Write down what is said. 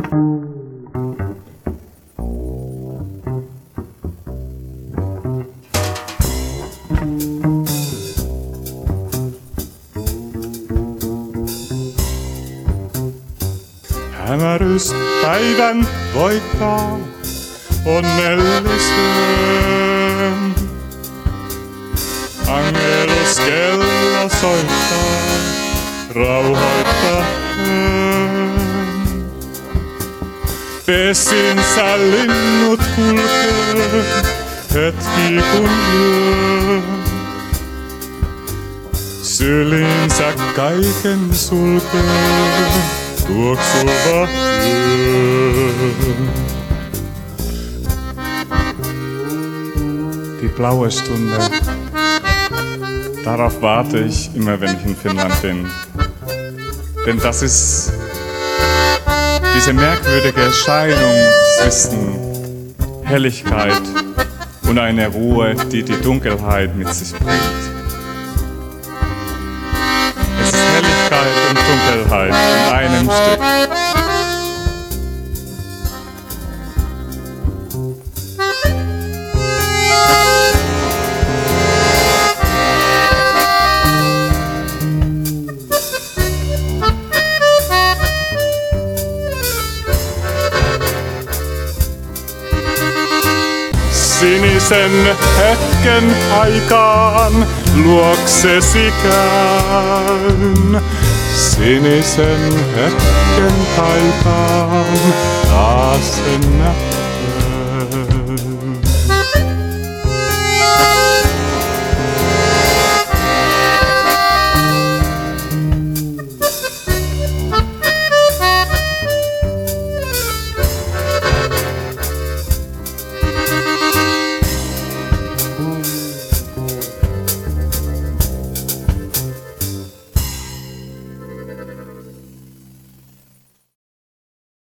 Hämärys päivän voittaa onnellisen. Angelus kello soittaa rauhoittaen. Pesinsä linnut kulkee hetki kun yö. Sylinsä kaiken sulkee tuoksuva yö. Die blaue Stunde. Darauf warte ich immer, wenn ich in Finnland bin. Denn das ist diese merkwürdige Erscheinung zwischen Helligkeit und einer Ruhe, die die Dunkelheit mit sich bringt. Es ist Helligkeit und Dunkelheit in einem Stück. Sinisen hetken aikaan luoksesi käyn. Sinisen hetken aikaan taas en näe.